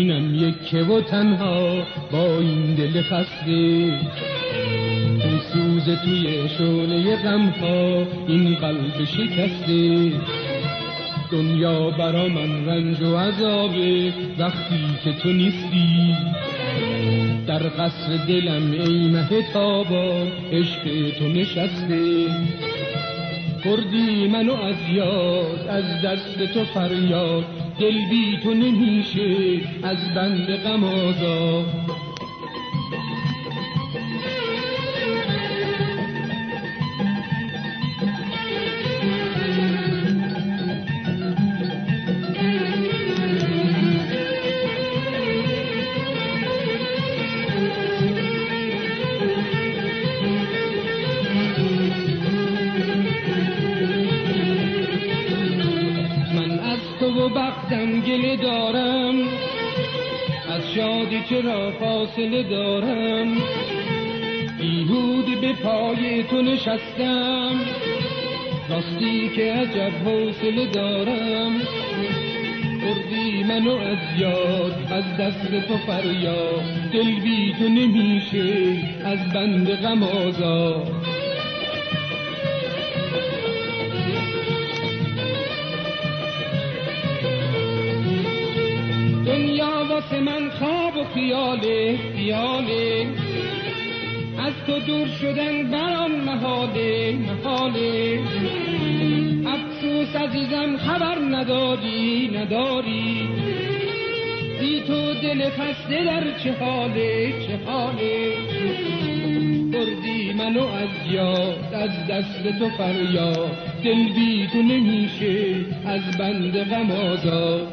بشینم یکه و تنها با این دل خسته، میسوزه توی شعله غمها این قلب شکسته. دنیا برا من رنج و عذابه وقتی که تو نیستی، در قصر دلم ای مه تابان عشق تو نشسته. بردی منو از یاد، از دست تو فریاد، دل بی تو نمیشه از بند غم آزاد. و بختم گله دارم، از شادی چرا فاصله دارم. بیهوده به پای تو نشستم، راستی که عجب حوصله دارم. بردی منو از یاد، از دست تو فریاد، دل بی تو نمیشه از بند غم آزاد. دنیا واسه من خواب و خیاله، خیاله، از تو دور شدن برام محاله، محاله. افسوس عزیزم خبر نداری، نداری، بی تو دل خسته در چه حاله، چه حاله. بردی منو از یاد، از دست تو فریاد، دل بی تو نمیشه از بند غم آزاد.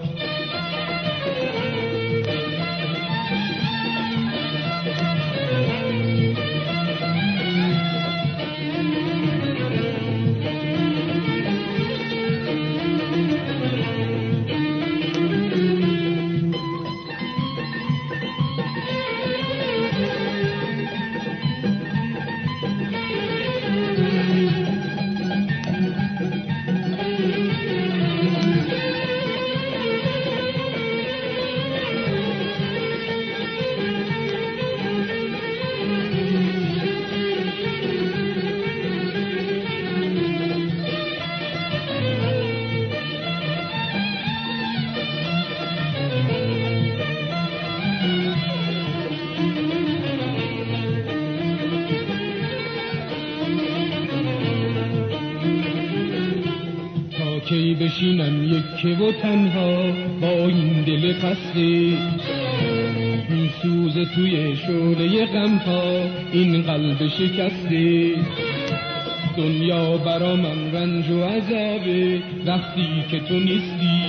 کی بشینم یکه و تنها با این دل خسته، میسوزه توی شعله غمها این قلب شکسته. دنیا برا من رنج و عذابه وقتی که تو نیستی،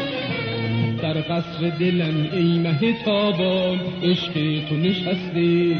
در قصر دلم ای مه تابان عشق تو نشسته.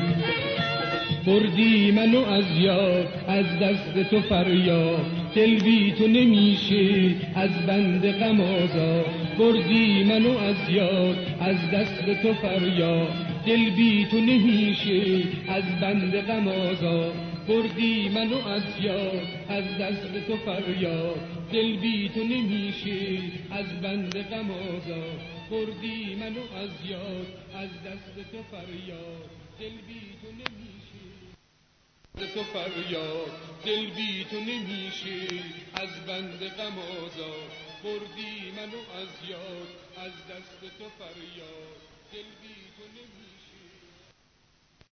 بردی منو از یاد، از دست تو فریاد، دل بی تو نمیشه از بند غم آزاد. بردی منو از یاد، از دست تو فریاد، دل بی تو نمیشه از بند غم آزاد. بردی منو از یاد، از دست تو فریاد، دل بی تو نمیشه از بند غم آزاد. بردی منو از یاد، از دست تو فریاد، دل بی تو نمیشه تو فریاد، دل بی تو نمیشه از بند غم آزاد. بردی منو از یاد، از دست تو فریاد.